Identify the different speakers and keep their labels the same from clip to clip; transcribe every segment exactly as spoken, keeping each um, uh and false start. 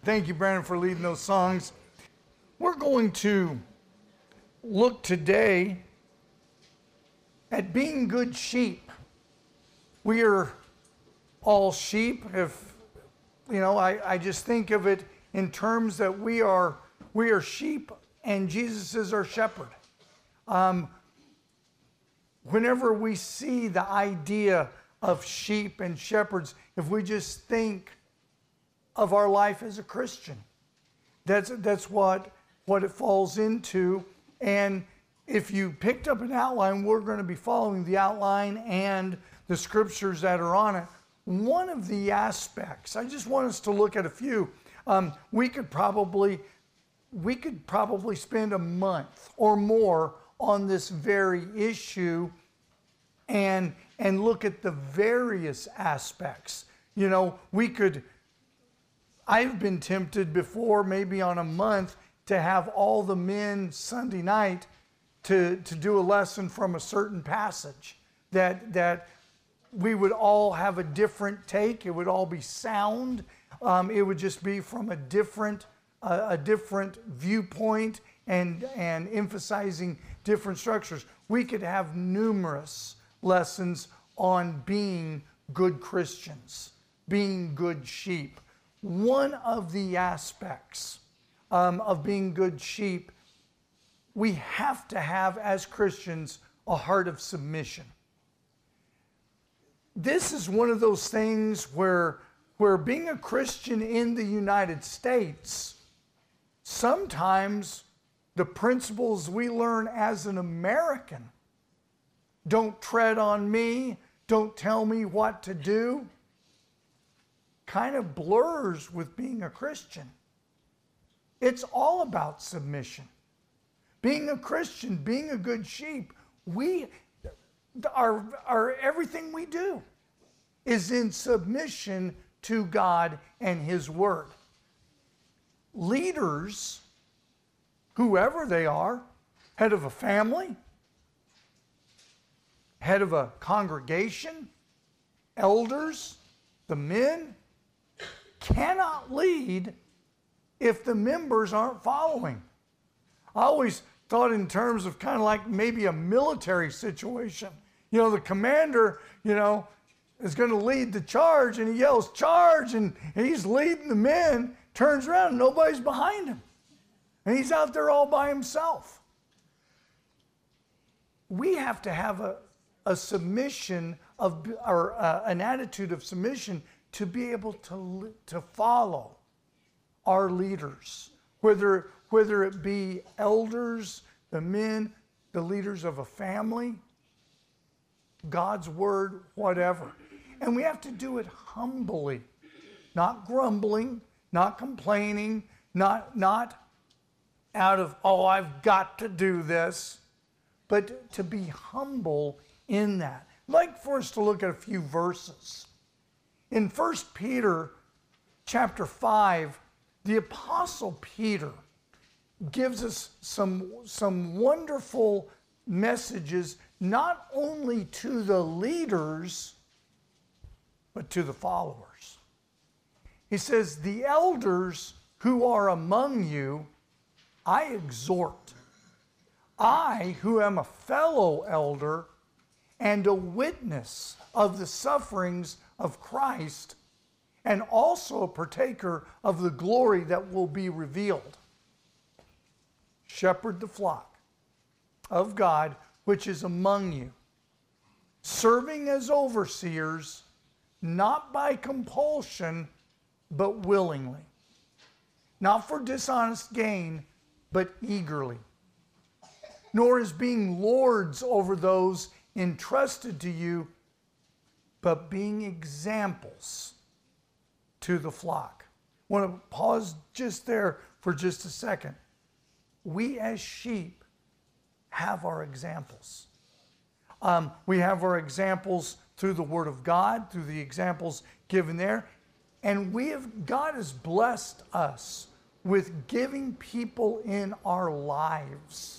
Speaker 1: Thank you, Brandon, for leading those songs. We're going to look today at being good sheep. We are all sheep. If, you know, I, I just think of it in terms that we are, we are sheep and Jesus is our shepherd. Um, whenever we see the idea of sheep and shepherds, if we just think of our life as a Christian, that's that's what what it falls into. And if you picked up an outline, we're going to be following the outline and the scriptures that are on it. One of the aspects, I just want us to look at a few. Um, we could probably we could probably spend a month or more on this very issue and and look at the various aspects. You know, we could, I've been tempted before, maybe on a month, to have all the men Sunday night to, to do a lesson from a certain passage that, that we would all have a different take. It would all be sound. Um, it would just be from a different, uh, a different viewpoint and, and emphasizing different structures. We could have numerous lessons on being good Christians, being good sheep. One of the aspects um, of being good sheep, we have to have as Christians a heart of submission. This is one of those things where, where being a Christian in the United States, sometimes the principles we learn as an American, don't tread on me, don't tell me what to do, kind of blurs with being a Christian. It's all about submission. Being a Christian, being a good sheep, we, our, our, everything we do is in submission to God and His Word. Leaders, whoever they are, head of a family, head of a congregation, elders, the men, cannot lead if the members aren't following. I always thought in terms of kind of like maybe a military situation. You know, the commander, you know, is going to lead the charge and he yells, "Charge!" and he's leading the men, turns around and nobody's behind him. And he's out there all by himself. We have to have a, a submission of, or uh, an attitude of submission to be able to, to follow our leaders, whether, whether it be elders, the men, the leaders of a family, God's Word, whatever. And we have to do it humbly, not grumbling, not complaining, not, not out of, oh, I've got to do this, but to be humble in that. I'd like for us to look at a few verses. In First Peter chapter five, the Apostle Peter gives us some, some wonderful messages, not only to the leaders, but to the followers. He says, "The elders who are among you, I exhort. I, who am a fellow elder and a witness of the sufferings of Christ, and also a partaker of the glory that will be revealed. Shepherd the flock of God which is among you, serving as overseers, not by compulsion, but willingly, not for dishonest gain, but eagerly, nor as being lords over those entrusted to you, but being examples to the flock." I want to pause just there for just a second. We as sheep have our examples. Um, we have our examples through the Word of God, through the examples given there. And we have, God has blessed us with giving people in our lives,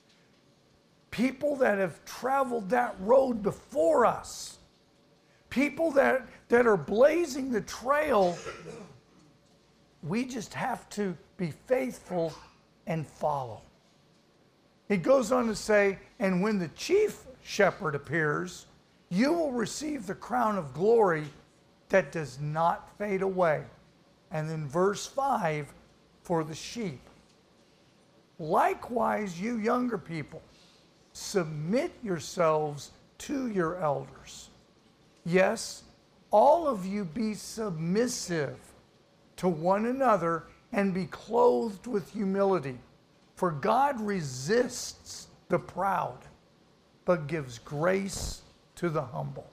Speaker 1: people that have traveled that road before us, people that, that are blazing the trail we just have to be faithful and follow. It goes on to say, and when the chief shepherd appears, you will receive the crown of glory that does not fade away. And then verse five, for the sheep. Likewise, you younger people, submit yourselves to your elders. Yes, all of you be submissive to one another and be clothed with humility. For God resists the proud, but gives grace to the humble.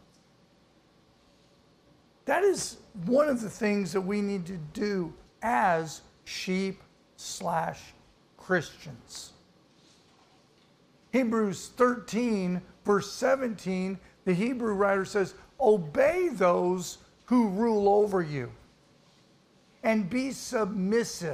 Speaker 1: That is one of the things that we need to do as sheep slash Christians. Hebrews thirteen, verse seventeen, the Hebrew writer says, obey those who rule over you and be submissive.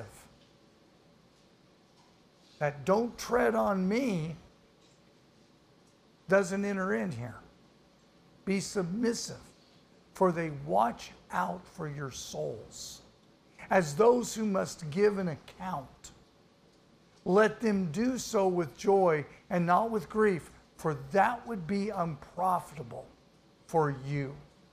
Speaker 1: That don't tread on me doesn't enter in here. Be submissive, for they watch out for your souls, as those who must give an account. Let them do so with joy and not with grief, for that would be unprofitable for you.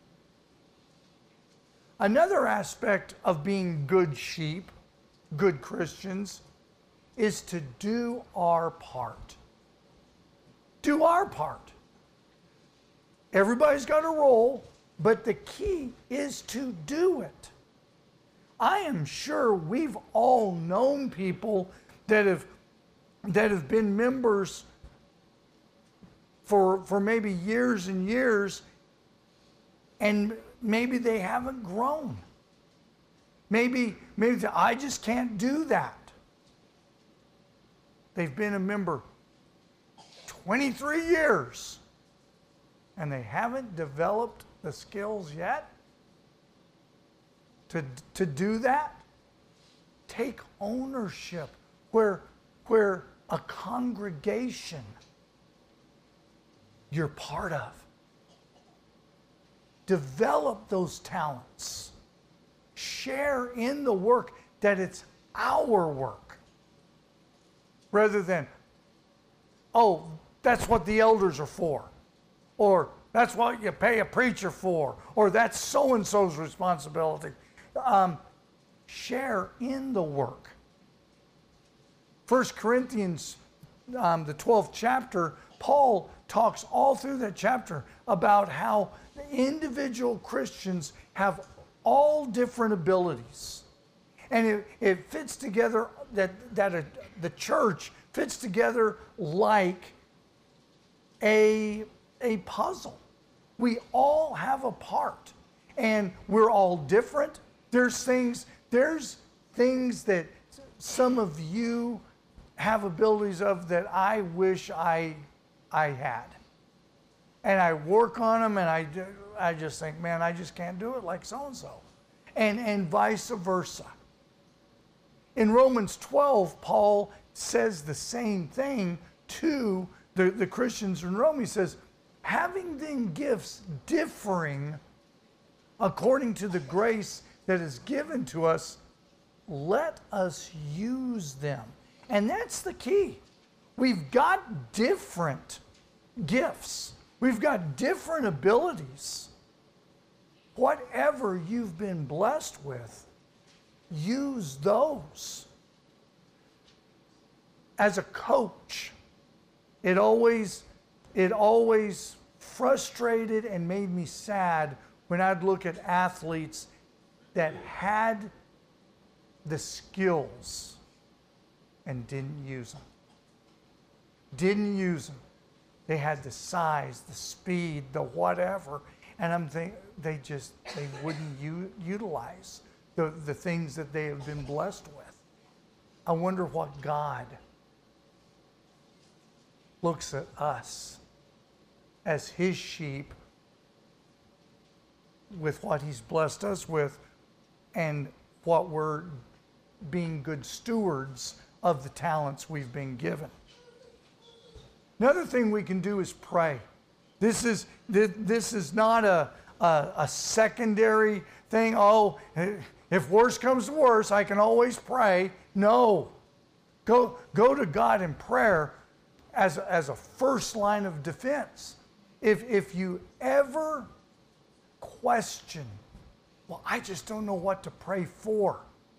Speaker 1: Another aspect of being good sheep, good Christians, is to do our part. Do our part. Everybody's got a role, but the key is to do it. I am sure we've all known people that have that have been members for for maybe years and years, and maybe they haven't grown. Maybe maybe they, I just can't do that. They've been a member twenty-three years, and they haven't developed the skills yet to, to do that. Take ownership where, where a congregation you're part of. Develop those talents. Share in the work that it's our work. Rather than, oh, that's what the elders are for. Or that's what you pay a preacher for. Or that's so-and-so's responsibility. Um, share in the work. First Corinthians, um, the twelfth chapter, Paul talks all through that chapter about how individual Christians have all different abilities. And it, it fits together, that, that a, the church fits together like a, a puzzle. We all have a part, and we're all different. There's things, there's things that some of you have abilities of that I wish I, I had. And I work on them, and I, I just think, man, I just can't do it like so-and-so. And, and vice versa. In Romans twelve, Paul says the same thing to the, the Christians in Rome. He says, having then gifts differing according to the grace that is given to us, let us use them. And that's the key. We've got different gifts. We've got different abilities. Whatever you've been blessed with, use those. As a coach, it always, it always frustrated and made me sad when I'd look at athletes that had the skills and didn't use them. Didn't use them. They had the size, the speed, the whatever, and I'm thinking they just, they wouldn't u- utilize the, the things that they have been blessed with. I wonder what God looks at us as his sheep with what he's blessed us with and what we're being good stewards of the talents we've been given. Another thing we can do is pray. This is, this is not a, a, a secondary thing. Oh, if worse comes to worse, I can always pray. No. Go, go to God in prayer as, as a first line of defense. If, if you ever question, well, I just don't know what to pray for.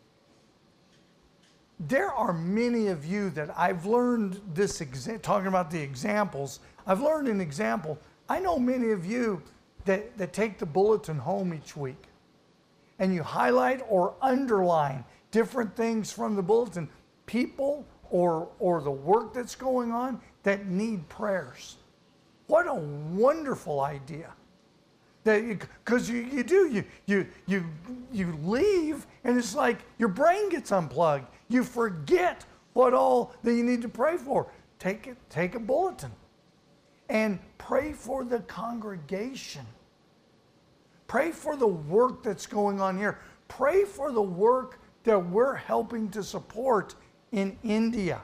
Speaker 1: There are many of you that I've learned this, exa- talking about the examples, I've learned an example. I know many of you that, that take the bulletin home each week and you highlight or underline different things from the bulletin, people or, or the work that's going on that need prayers. What a wonderful idea. Because you, you do, you, you, you, you leave and it's like your brain gets unplugged. You forget what all that you need to pray for. Take it, take a bulletin and pray for the congregation. Pray for the work that's going on here. Pray for the work that we're helping to support in India,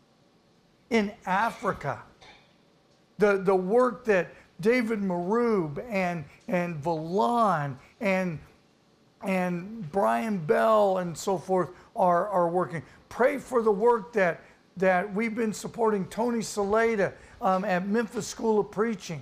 Speaker 1: in Africa. The, the work that David Maroob and, and Valon and, and Brian Bell and so forth are, are working. Pray for the work that, that we've been supporting Tony Saleta um, at Memphis School of Preaching.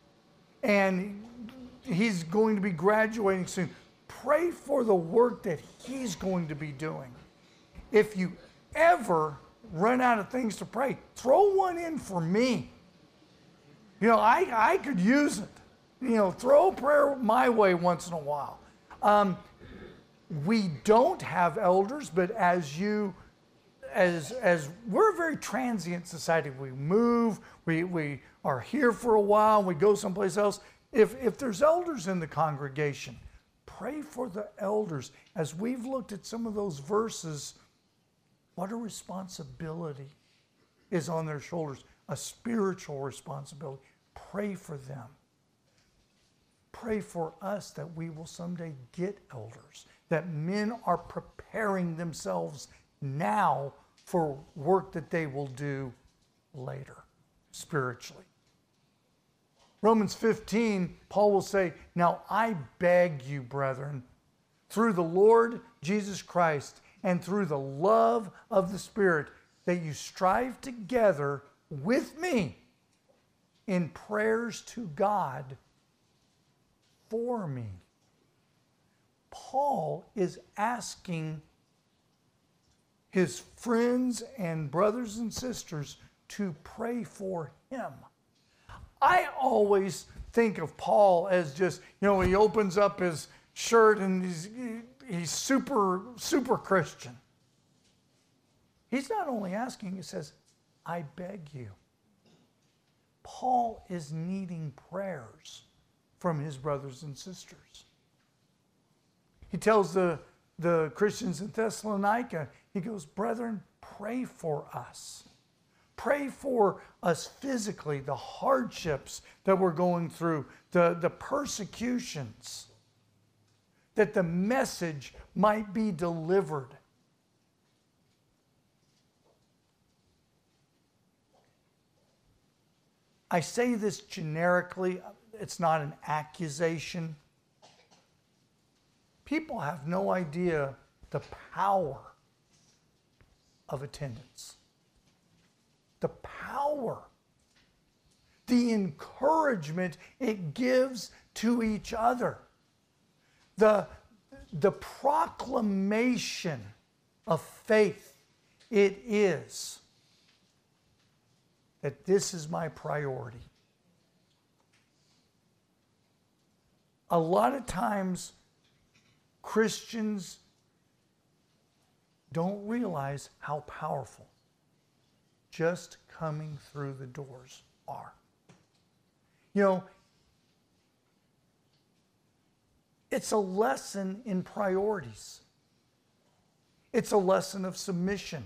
Speaker 1: And he's going to be graduating soon. Pray for the work that he's going to be doing. If you ever run out of things to pray, throw one in for me. You know, I, I could use it. You know, throw a prayer my way once in a while. Um, we don't have elders, but as you, as as we're a very transient society. We move, we, we are here for a while, we go someplace else. If, if there's elders in the congregation, pray for the elders. As we've looked at some of those verses, what a responsibility is on their shoulders. A spiritual responsibility. Pray for them. Pray for us that we will someday get elders, that men are preparing themselves now for work that they will do later, spiritually. Romans fifteen, Paul will say, "Now I beg you, brethren, through the Lord Jesus Christ and through the love of the Spirit, that you strive together with me in prayers to God for me." Paul is asking his friends and brothers and sisters to pray for him. I always think of Paul as just, you know, he opens up his shirt and he's, he's super, super Christian. He's not only asking, he says, I beg you. Paul is needing prayers from his brothers and sisters. He tells the, the Christians in Thessalonica, he goes, brethren, pray for us. Pray for us physically, the hardships that we're going through, the, the persecutions, that the message might be delivered. I say this generically, it's not an accusation. People have no idea the power of attendance. The power, the encouragement it gives to each other, the, the proclamation of faith it is that this is my priority. A lot of times, Christians don't realize how powerful just coming through the doors are. You know, it's a lesson in priorities. It's a lesson of submission.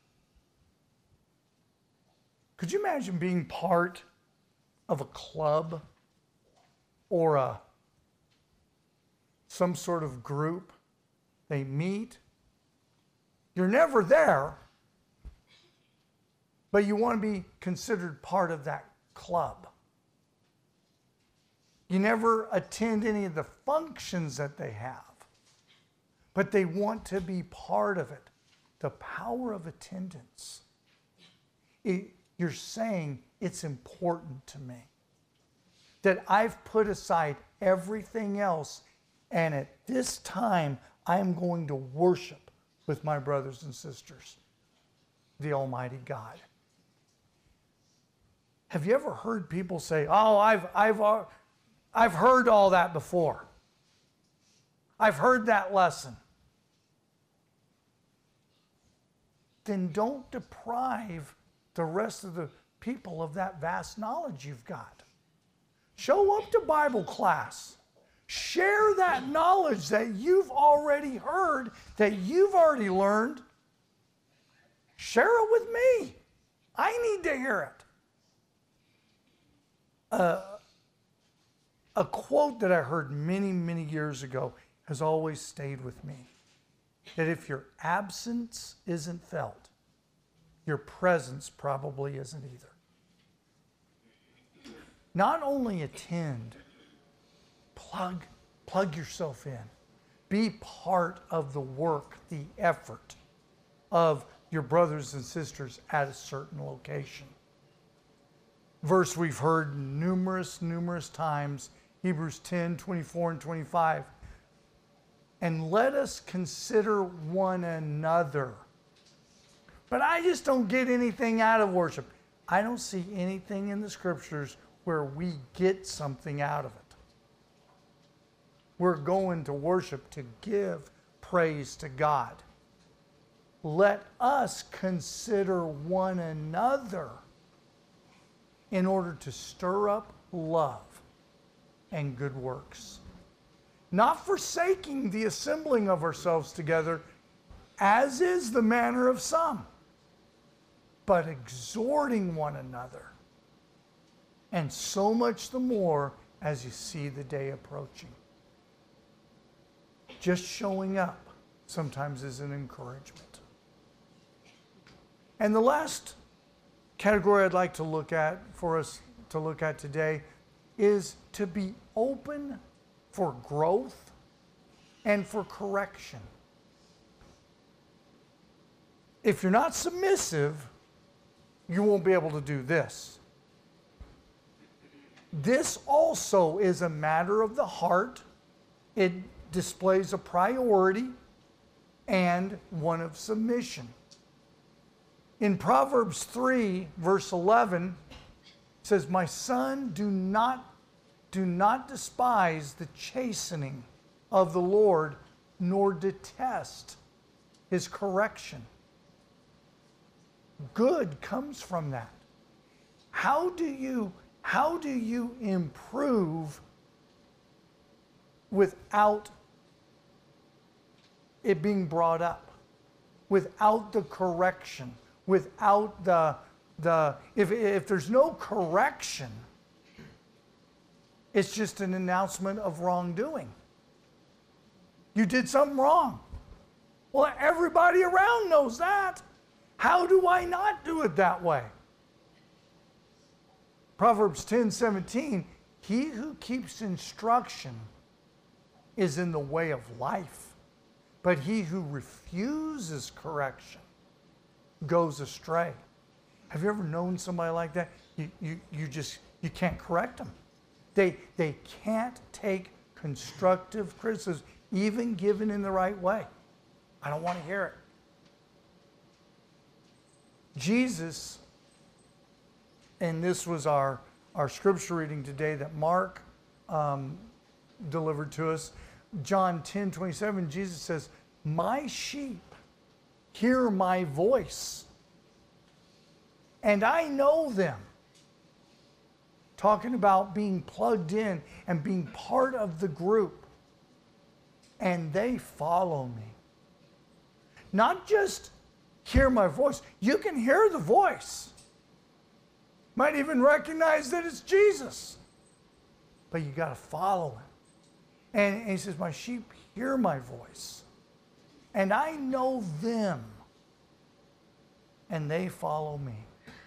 Speaker 1: Could you imagine being part of a club or a some sort of group? They meet. You're never there, but you want to be considered part of that club. You never attend any of the functions that they have, but they want to be part of it. The power of attendance. It, you're saying it's important to me. That I've put aside everything else, and at this time, I am going to worship with my brothers and sisters, the Almighty God. Have you ever heard people say, oh, I've, I've, uh, I've heard all that before. I've heard that lesson. Then don't deprive the rest of the people of that vast knowledge you've got. Show up to Bible class. Share that knowledge that you've already heard, that you've already learned. Share it with me. I need to hear it. Uh, a quote that I heard many, many years ago has always stayed with me. That if your absence isn't felt, your presence probably isn't either. Not only attend, plug, plug yourself in. Be part of the work, the effort of your brothers and sisters at a certain location. Verse we've heard numerous, numerous times, Hebrews ten, twenty-four and twenty-five. And let us consider one another. But I just don't get anything out of worship. I don't see anything in the scriptures where we get something out of it. We're going to worship to give praise to God. Let us consider one another in order to stir up love and good works. Not forsaking the assembling of ourselves together, as is the manner of some, but exhorting one another, and so much the more as you see the day approaching. Just showing up sometimes is an encouragement. And the last category I'd like to look at, for us to look at today, is to be open for growth and for correction. If you're not submissive, you won't be able to do this. This also is a matter of the heart. It displays a priority and one of submission. In Proverbs three, verse eleven, it says, "My son, do not, do not despise the chastening of the Lord, nor detest his correction." Good comes from that. How do you, how do you improve without it being brought up? Without the correction? Without the, the if, if there's no correction, it's just an announcement of wrongdoing. You did something wrong. Well, everybody around knows that. How do I not do it that way? Proverbs ten seventeen, he who keeps instruction is in the way of life, but he who refuses correction goes astray. Have you ever known somebody like that? You, you, you just, you can't correct them. They, they can't take constructive criticism, even given in the right way. I don't want to hear it. Jesus, and this was our, our scripture reading today that Mark um, delivered to us. John ten twenty-seven, Jesus says, "My sheep hear my voice, and I know them." Talking about being plugged in and being part of the group. "And they follow me." Not just hear my voice. You can hear the voice. Might even recognize that it's Jesus. But you got to follow him. And, and he says, "My sheep hear my voice. And I know them. And they follow me."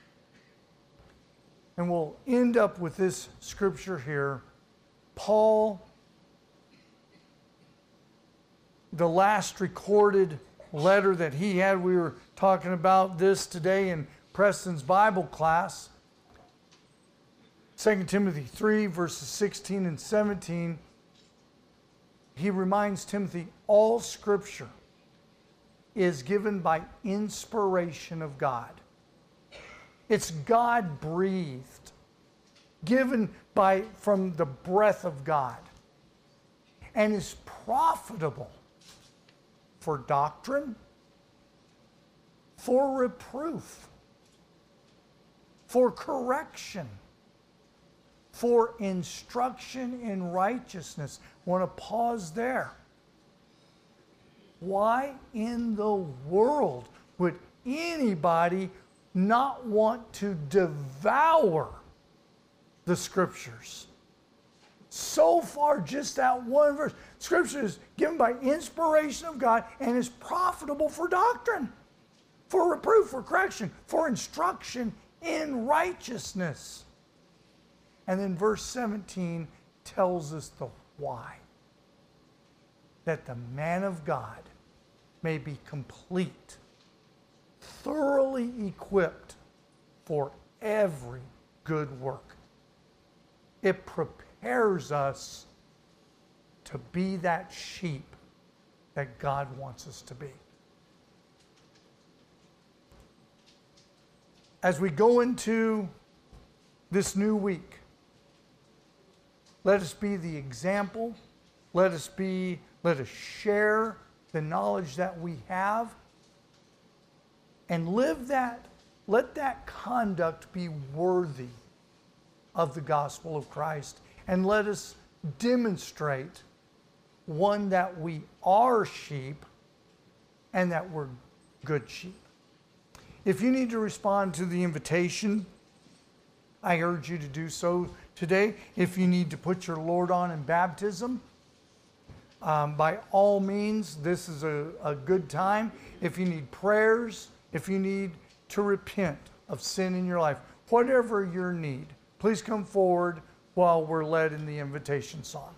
Speaker 1: And we'll end up with this scripture here. Paul the last recorded letter that he had. We were talking about this today in Preston's Bible class. Second Timothy three, verses sixteen and seventeen. He reminds Timothy, all Scripture is given by inspiration of God. It's God-breathed, given by, from the breath of God, and is profitable for doctrine, for reproof, for correction, for instruction in righteousness. I want to pause there. Why in the world would anybody not want to devour the Scriptures? So far, just that one verse. Scripture is given by inspiration of God and is profitable for doctrine, for reproof, for correction, for instruction in righteousness. And then verse seventeen tells us the why. That the man of God may be complete, thoroughly equipped for every good work. It prepares us to be that sheep that God wants us to be. As we go into this new week, let us be the example. Let us be, let us share the knowledge that we have and live that, let that conduct be worthy of the gospel of Christ. And let us demonstrate, one, that we are sheep and that we're good sheep. If you need to respond to the invitation, I urge you to do so today. If you need to put your Lord on in baptism, um, by all means, this is a, a good time. If you need prayers, if you need to repent of sin in your life, whatever your need, please come forward while we're led in the invitation song.